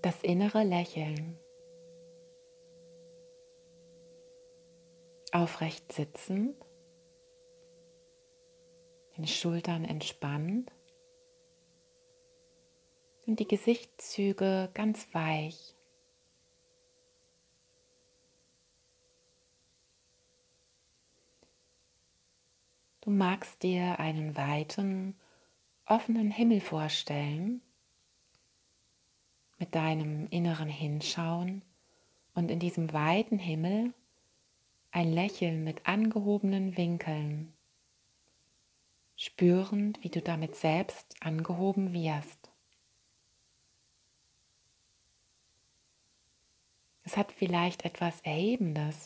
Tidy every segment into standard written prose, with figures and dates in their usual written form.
Das innere Lächeln. Aufrecht sitzend, die Schultern entspannt und die Gesichtszüge ganz weich. Du magst dir einen weiten, offenen Himmel vorstellen, mit deinem inneren Hinschauen und in diesem weiten Himmel ein Lächeln mit angehobenen Winkeln, spürend, wie du damit selbst angehoben wirst. Es hat vielleicht etwas Erhebendes.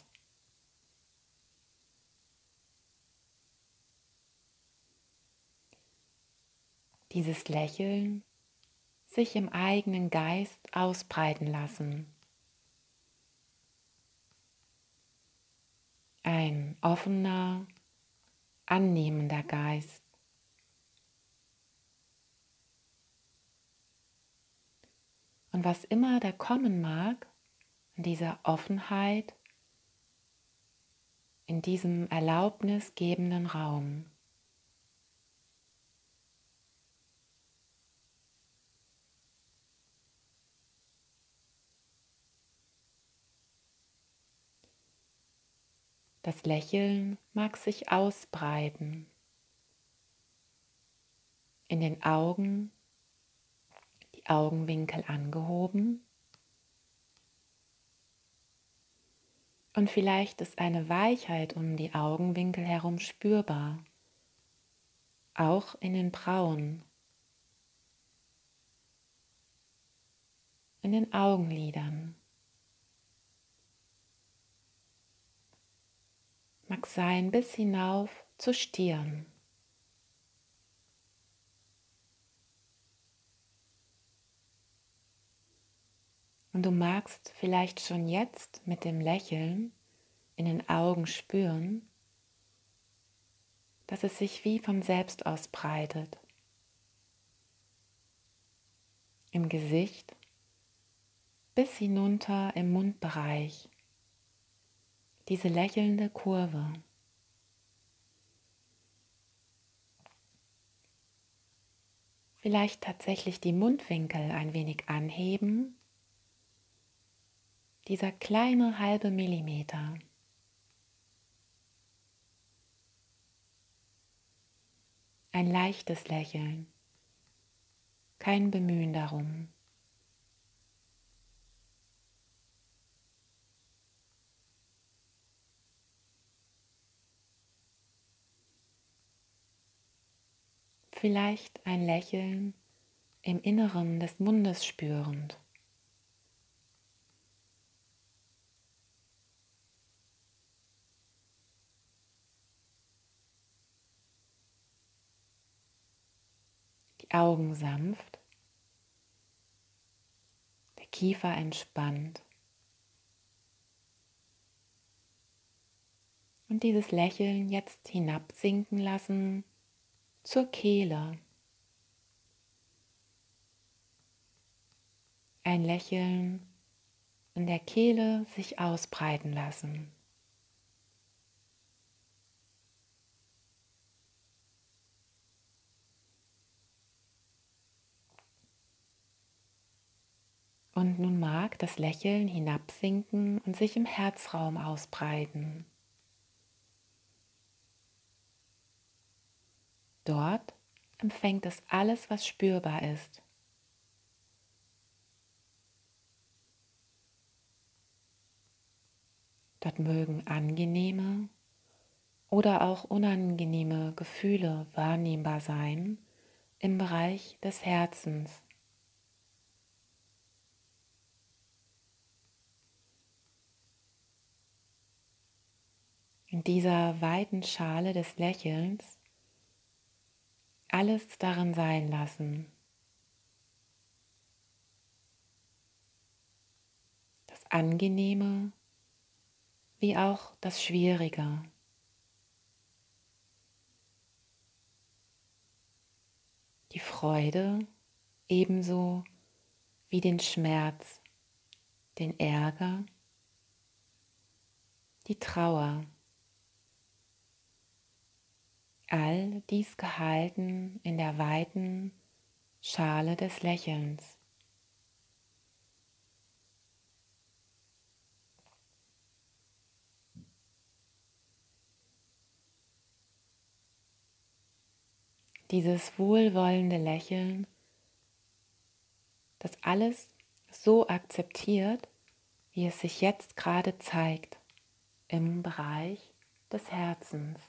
Dieses Lächeln sich im eigenen Geist ausbreiten lassen. Ein offener, annehmender Geist. Und was immer da kommen mag, in dieser Offenheit, in diesem erlaubnisgebenden Raum. Das Lächeln mag sich ausbreiten, in den Augen, die Augenwinkel angehoben. Und vielleicht ist eine Weichheit um die Augenwinkel herum spürbar, auch in den Brauen, in den Augenlidern. Mag sein bis hinauf zur Stirn. Und du magst vielleicht schon jetzt mit dem Lächeln in den Augen spüren, dass es sich wie von selbst ausbreitet. Im Gesicht bis hinunter im Mundbereich. Diese lächelnde Kurve. Vielleicht tatsächlich die Mundwinkel ein wenig anheben. Dieser kleine halbe Millimeter. Ein leichtes Lächeln. Kein Bemühen darum. Vielleicht ein Lächeln im Inneren des Mundes spürend. Die Augen sanft, der Kiefer entspannt. Und dieses Lächeln jetzt hinabsinken lassen zur Kehle. Ein Lächeln in der Kehle sich ausbreiten lassen. Und nun mag das Lächeln hinabsinken und sich im Herzraum ausbreiten. Dort empfängt es alles, was spürbar ist. Dort mögen angenehme oder auch unangenehme Gefühle wahrnehmbar sein im Bereich des Herzens. In dieser weiten Schale des Lächelns alles darin sein lassen. Das Angenehme wie auch das Schwierige. Die Freude ebenso wie den Schmerz, den Ärger, die Trauer. All dies gehalten in der weiten Schale des Lächelns. Dieses wohlwollende Lächeln, das alles so akzeptiert, wie es sich jetzt gerade zeigt, im Bereich des Herzens.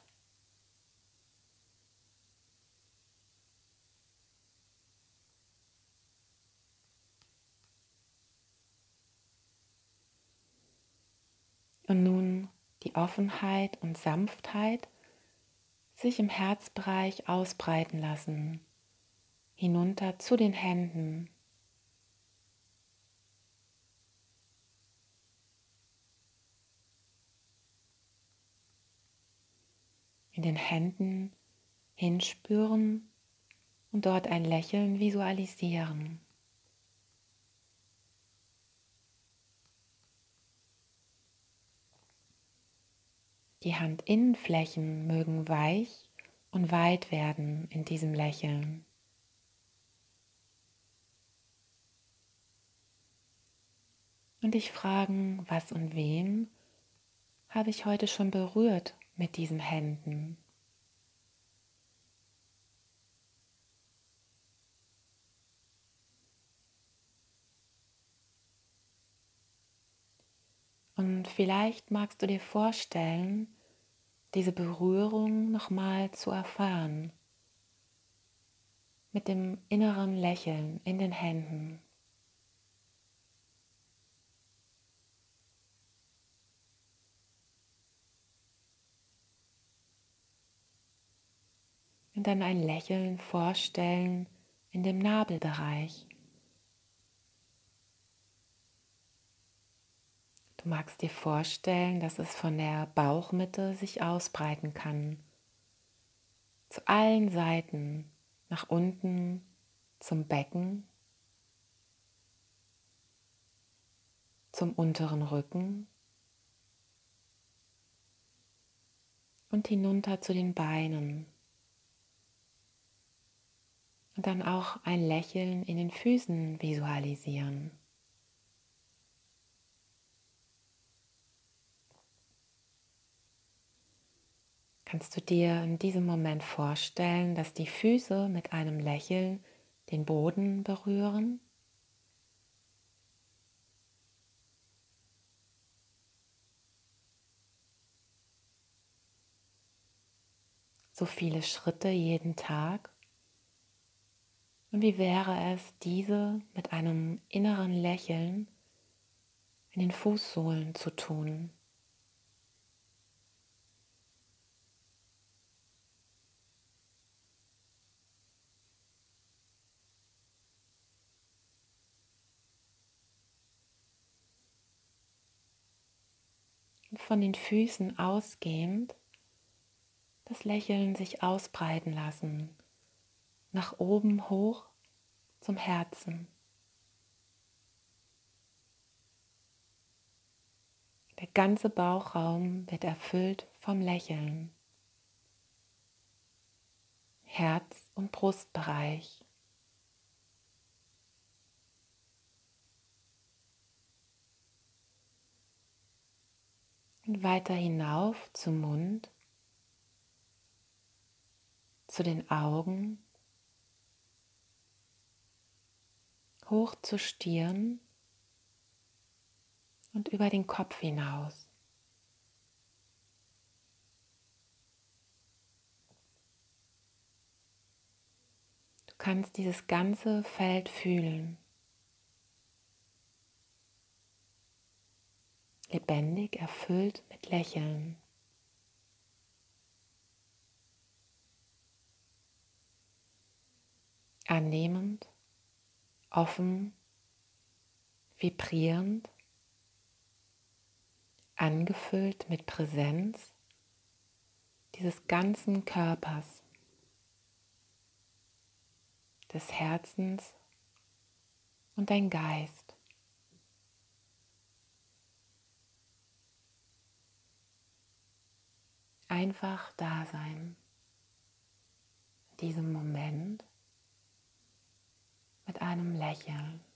Und nun die Offenheit und Sanftheit sich im Herzbereich ausbreiten lassen, hinunter zu den Händen. In den Händen hinspüren und dort ein Lächeln visualisieren. Die Handinnenflächen mögen weich und weit werden in diesem Lächeln. Und dich fragen, was und wen habe ich heute schon berührt mit diesen Händen? Und vielleicht magst du dir vorstellen, diese Berührung nochmal zu erfahren, mit dem inneren Lächeln in den Händen. Und dann ein Lächeln vorstellen in dem Nabelbereich. Du magst dir vorstellen, dass es von der Bauchmitte sich ausbreiten kann, zu allen Seiten, nach unten zum Becken, zum unteren Rücken und hinunter zu den Beinen. Und dann auch ein Lächeln in den Füßen visualisieren. Kannst du dir in diesem Moment vorstellen, dass die Füße mit einem Lächeln den Boden berühren? So viele Schritte jeden Tag? Und wie wäre es, diese mit einem inneren Lächeln in den Fußsohlen zu tun? Und von den Füßen ausgehend das Lächeln sich ausbreiten lassen, nach oben hoch zum Herzen. Der ganze Bauchraum wird erfüllt vom Lächeln. Herz- und Brustbereich. Und weiter hinauf zum Mund, zu den Augen, hoch zur Stirn und über den Kopf hinaus. Du kannst dieses ganze Feld fühlen, lebendig erfüllt mit Lächeln. Annehmend, offen, vibrierend, angefüllt mit Präsenz dieses ganzen Körpers, des Herzens und dein Geist. Einfach da sein, in diesem Moment mit einem Lächeln.